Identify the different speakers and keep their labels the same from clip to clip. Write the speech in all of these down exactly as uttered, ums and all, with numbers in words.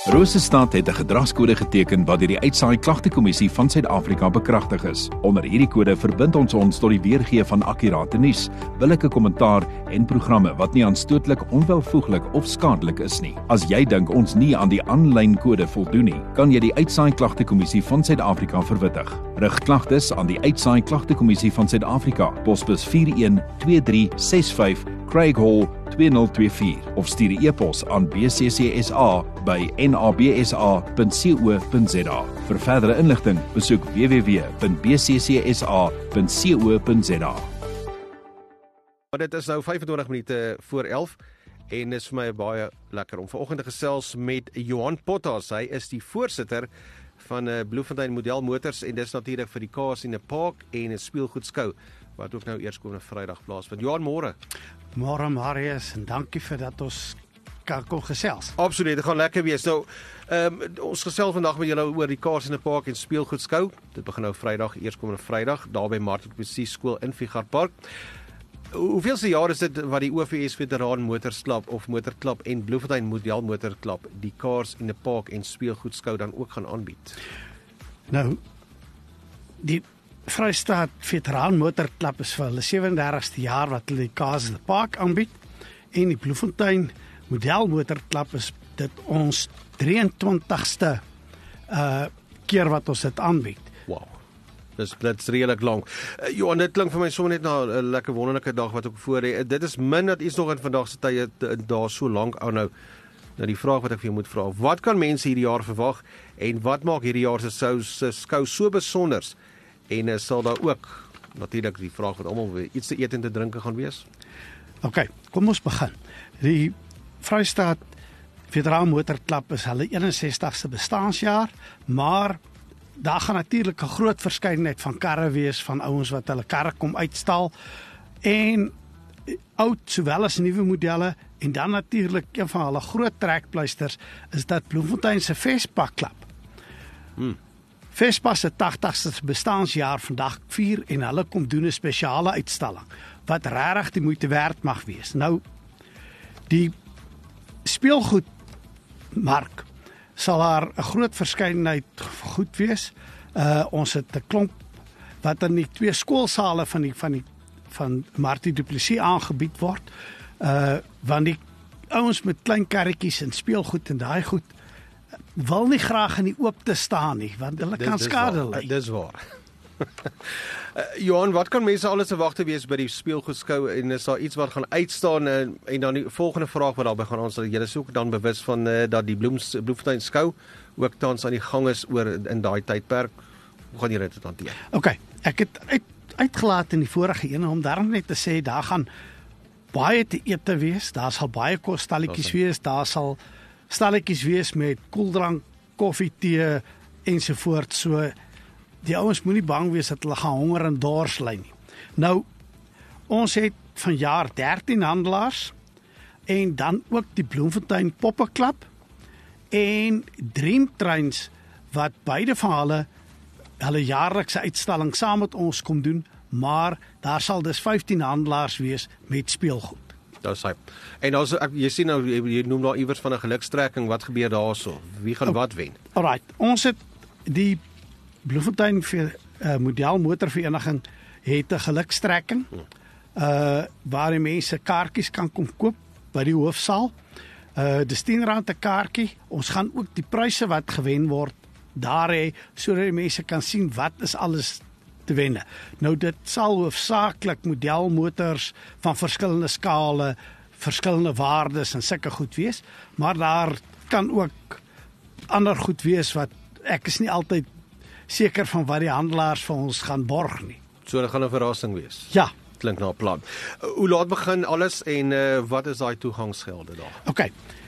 Speaker 1: Rosestad het 'n gedragskode geteken wat deur die Uitsaai Klagtekommissie van Suid-Afrika bekragtig is. Onder hierdie kode verbind ons ons tot die weergee van akkurate nuus, billike kommentaar en programme wat nie aanstootlik, onwelvoeglik of skadelik is nie. As jy dink ons nie aan die aanlyn kode voldoen nie, kan jy die Uitsaai Klagtekommissie van Suid-Afrika verwittig. Rig klagtes aan die Uitsaai Klagtekommissie van Suid-Afrika, posbus vier een twee drie ses vyf, Craig Hall twee nul twee vier of stuur 'n e-pos aan b c c s a by n a b s a punt co punt z a. Vir verdere inligting, besoek w w w punt b c c s a punt co punt z a.
Speaker 2: Dit is nou vyfentwintig minute voor elf en dit is vir my baie lekker om vanoggend te gesels met Johan Potas. Hy is die voorsitter van uh, Bloemfontein Model Motors en dis natuurlik vir die Cars in the Park en 'n speelgoedskou wat ook nou eerskomende Vrydag plaasvind. Johan, môre.
Speaker 3: Môre Marius en dankie vir dat ons kan kon gesels.
Speaker 2: Absoluut, dit gaan lekker wees. Nou, um, ons gesels vandag met julle oor die Cars in the Park en speelgoedskou. Dit begin nou Vrydag, eerskomende Vrydag, daar by Martin Plessis Skool in Figart Park. Hoeveelste jaar is dit wat die O V S Veteraan Motorsklub of Motorklub en Bloemfontein Model Motorklub die Cars in the Park en speelgoedskou dan ook gaan aanbied?
Speaker 3: Nou, die Vrystaat Veteraan Motorklub is vir hulle sewe en dertigste jaar wat hulle die Cars in the Park aanbied en die Bloemfontein Model Motorklub is dit ons drie en twintigste uh, keer wat ons dit aanbied.
Speaker 2: Wow. Dis dit's redelik lank. Uh, Johan, dit klink vir my sommer net na 'n lekker wonderlike dag wat ook voor lê. Dit is min dat iets nog in vandag se tye daar so lank aanhou. Nou die vraag wat ek vir jou moet vra, wat kan mense hierdie jaar verwag en wat maak hierdie jaar se sou se skou so besonders? En uh, sal daar ook natuurlik die vraag wat almal wil, iets te eet en te drinke gaan wees?
Speaker 3: OK, kom ons begin. Die Vrystaat Veteraan Motorklub is hulle een en sestigste bestaanjaar, maar daar gaan natuurlik 'n groot verskeidenheid van karre wees, van ouens wat hulle karre kom uitstal, en oud sowel as nuwe modelle, en dan natuurlik een van hulle groot trekpleisters is dat Bloemfontein se Vespa Klub. Hmm. Vespa se tagtigste bestaanjaar vandag vier en hulle kom doen 'n spesiale uitstalling wat regtig die moeite werd mag wees. Nou, die speelgoedmark sal daar 'n groot verskeidenheid goed wees. Uh, ons het 'n klomp wat in die twee skoolsale van die van die van Martin du Plessis aangebied word. Uh, want die ouens met klein karretjies en speelgoed en daai goed wil nie graag in die oop te staan nie, want hulle kan skade ly.
Speaker 2: Dis waar. uh, Johan, wat kan mense alles te wagte wees by die speelgoedskou en is daar iets wat gaan uitstaan en, en dan die volgende vraag wat daarbey gaan aansluit, julle is ook dan bewus van uh, dat die Bloems, Bloemfontein skou ook tans aan die gang is oor in daai tydperk. Hoe gaan julle dit hanteer?
Speaker 3: OK, ek het uit, uitgelaat in die vorige een om daarom net te sê daar gaan baie te ete wees, daar sal baie kosstalletjies wees, daar sal stalletjies wees met koeldrank, koffie, tee ensovoort. So die ouens moenie bang wees dat hulle gaan honger en dors ly nie. Nou, ons het vanjaar dertien handelaars en dan ook die Bloemfontein Poppeklub en Dream Trains wat beide van hulle hulle jaarlikse uitstalling saam met ons kom doen, maar daar sal dus vyftien handelaars wees met speelgoed.
Speaker 2: Dis hy. En as ek jy sien nou jy noem daar iewers van 'n gelukstrekking, wat gebeur daarso? Wie gaan oh, wat wen?
Speaker 3: Alright, ons het die Bloemfontein vir uh, Model Motorvereniging het 'n gelukstrekking uh waar die mense kaartjies kan kom koop by die hoofsaal. Uh dis tien rand 'n kaartjie. Ons gaan ook die pryse wat gewen word daar hê sodat die mense kan sien wat is alles te wenne. Nou dit sal hoofsaaklik modelmotors van verskillende skale, verskillende waardes en sulke goed wees, maar daar kan ook ander goed wees wat ek is nie altyd seker van wat die handelaars vir ons gaan borg nie.
Speaker 2: So dit gaan 'n verrassing wees.
Speaker 3: Ja,
Speaker 2: klink na 'n plan. Hoe laat begin alles en uh, wat is daai toegangsgelde daar?
Speaker 3: OK.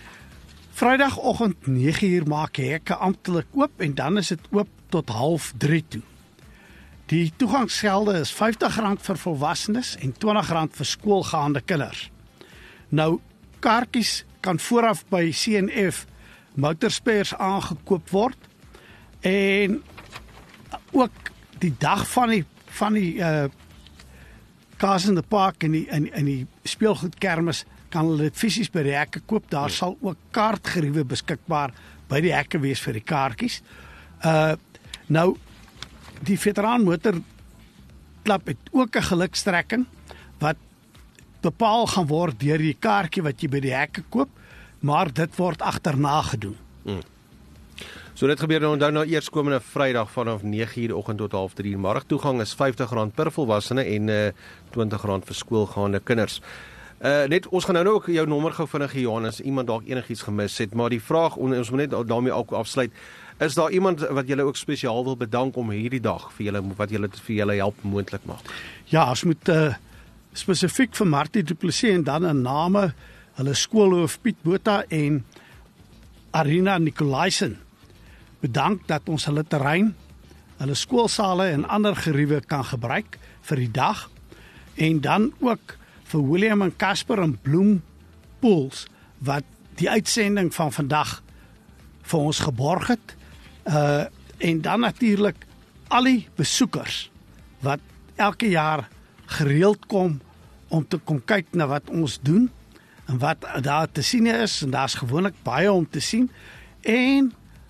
Speaker 3: Vrydagoggend nege uur maak hekke amptelik oop en dan is dit oop tot half drie toe. Die toegangsgelde is vyftig rand vir volwassenes en twintig rand vir skoolgaande kinders. Nou, kaartjies kan vooraf by C en F Motorspares aangekoop word en ook die dag van die van die uh, Cars in the Park en die in, in die speelgoedkermis kan hulle dit fisies by die hekke koop. Daar ja. sal ook kaartgeriewe beskikbaar by die hekke wees vir die kaartjies. Uh nou die Veteraan Motorklub het ook 'n gelukstrekking wat bepaal gaan word deur die kaartjie wat jy by die hekke koop, maar dit word agterna gedoen.
Speaker 2: Hmm. So dit gebeur nou onthou nou eerskomende Vrydag vanaf nege uur die oggend tot half drie die middag. Toegang is vyftig rand per volwassene en uh, twintig rand vir skoolgaande kinders. Uh, net ons gaan nou nou ook jou nommer gou vinnig gee, Johan, as iemand dalk enigiets gemis het, maar die vraag, ons moet net daarmee ook afsluit, is daar iemand wat julle ook spesiaal wil bedank om hierdie dag vir julle, wat julle vir julle help moontlik maak?
Speaker 3: Ja, ons moet uh, spesifiek vir Martie Du Plessis en dan 'n name, hulle skoolhoof Piet Botha en Arina Nicolaisen bedank dat ons hulle terrein, hulle skoolsale en ander geriewe kan gebruik vir die dag, en dan ook vir William en Casper en Bloem Pools wat die uitsending van vandag vir ons geborg het, uh, en dan natuurlik al die besoekers wat elke jaar gereeld kom om te kom kyk na wat ons doen en wat daar te sien is, en daar's gewoonlik baie om te sien, en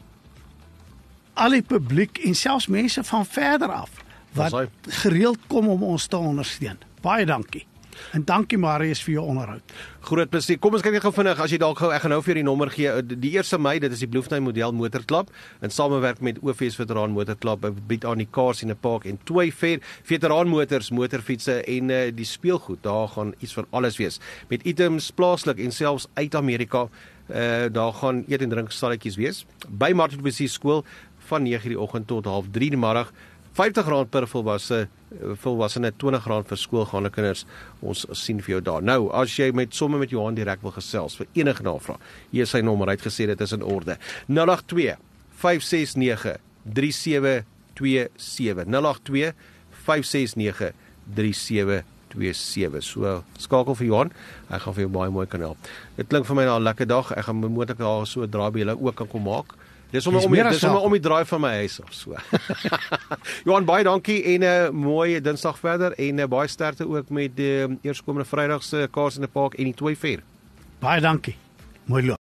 Speaker 3: al die publiek en selfs mense van verder af wat gereeld kom om ons te ondersteun. Baie dankie. En dankie Marius vir jou onderhoud.
Speaker 2: Groot plesier. Kom ons kyk net gou vinnig, as jy dalk gou, ek gaan nou vir die nommer gee. Die eerste Mei, dit is die Bloemfontein Model Motorklub in samewerking met O V S Veteraan Motorklub, bied aan die Cars in 'n Park en twee ver veteraan motors, motorfietsse en uh, die speelgoed. Daar gaan iets van alles wees. Met items plaaslik en selfs uit Amerika. Uh, daar gaan eet en drink stalletjies wees. By Martie Du Plessis skool van nege die oggend tot half drie die middag. vyftig rand per volwasse, volwassene, twintig rand vir skoolgaande kinders. Ons sien vir jou daar. Nou, as jy met somme met Johan direk wil gesels vir enige navraag, hier is sy nommer, hy het gesê dit is in orde. nul agt twee vyf ses nege drie sewe twee sewe. nul agt twee vyf ses nege drie sewe twee sewe. So, skakel vir Johan, hy gaan vir jou baie mooi kan help. Dit klink vir my na 'n lekker dag, ek gaan moontlik daar so 'n draai by julle ook kan kom maak. Dis om om dis om om die draai van my huis of so. Johan, baie dankie en 'n uh, mooi Dinsdag verder en uh, baie sterkte ook met die uh, eerskomende Vrydag se Cars in 'n Park en die twee ver.
Speaker 3: Baie dankie. Mooi loop.